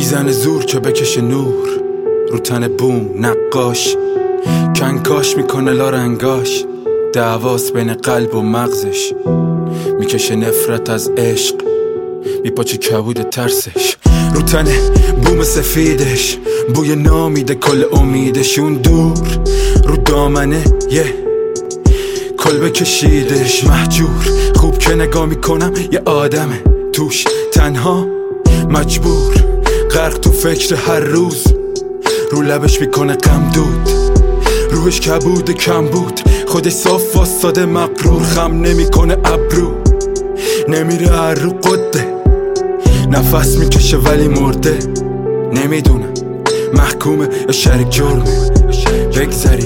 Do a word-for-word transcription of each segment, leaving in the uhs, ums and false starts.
میزنه زور که بکشه نور رو تن بوم نقاش، کنکاش میکنه لارنگاش، دعواست بین قلب و مغزش، میکشه نفرت از عشق، میپاچه کبود ترسش رو تن بوم سفیدش، بوی نامیده کل امیدش، اون دور رو دامنه یه کلبه کشیدش، محجور خوب که نگاه میکنم یه آدمه توش تنها مجبور، غرق تو فکر هر روز، رو لبش میکنه غم دود، روحش کبود کم بود، خودش صاف واسطاده مقرور، خم نمیکنه ابرو، نمیره هر رو قده، نفس میکشه ولی مرده، نمیدونم محکومه یا شریک جرمه، بگذری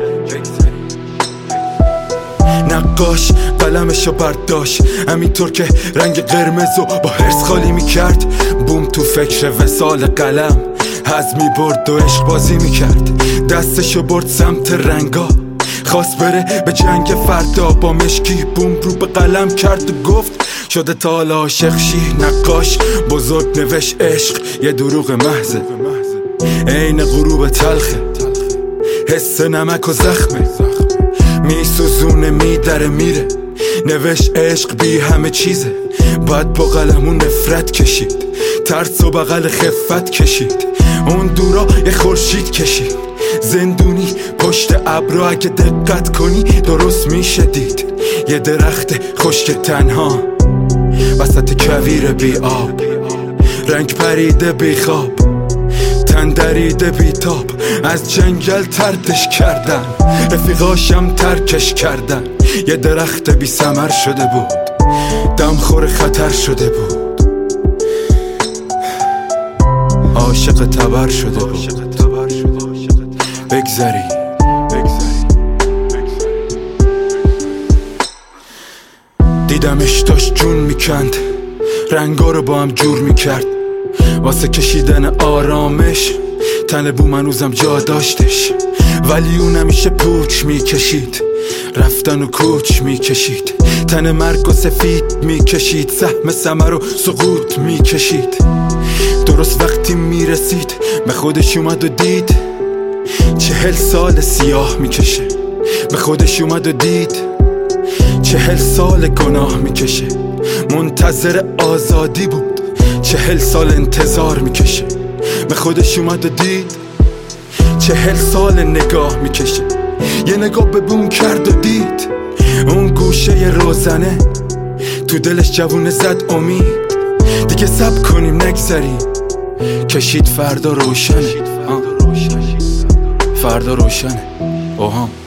نقاش قلمشو برداشت همینطور که رنگ قرمزو با حرص خالی میکرد، بوم تو فکر وصال قلم حز میبرد و عشق بازی میکرد، دستشو برد سمت رنگا، خواست بره به جنگ فردا، با مشکی بوم رو به قلم کرد و گفت شده تا حالا عاشق شی. نقاش بزرگ نوشت عشق یه دروغ محضه، عین غروب تلخه، حس نمک و زخمه، میسوزونه میدره میره، نوشت عشق بی همه چیزه، باید با قلمون نفرت کشید، ترس و بغل خفت کشید، اون دورا یه خورشید کشید، زندونی پشت ابرا اگه دقت کنی درست میشه دید، یه درخت خشک تنها وسط کویر بی آب، رنگ پریده بی خواب، تن دریده بی تاب، از جنگل تردش کردن، رفیقاشم ترکش کردن، یه درخت بی ثمر شده بود، دمخور خطر شده بود، عاشق تبر شده بود، بگذری دیدمش داشت جون میکند، رنگا رو با هم جور میکرد، واسه کشیدن آرامش تن بوم هنوزم جا داشتش، ولی اون همیشه پوچ میکشید، رفتن و کوچ میکشید، تن مرگ و سفید میکشید، سهم ثمر و سقوط میکشید، درست وقتی میرسید به خودش اومد و دید چهل سال سیاه میکشه، به خودش اومد و دید چهل سال گناه میکشه، منتظر آزادی بود چهل سال انتظار میکشه، به خودش اومد و دید چهل سال نگاه میکشه، یه نگاه به بوم کرد و دید اون گوشه روزنه تو دلش جوونه زد امید، دیگه صبر کنیم نگذریم، کشید فردا روشنه، فردا روشنه، اوهام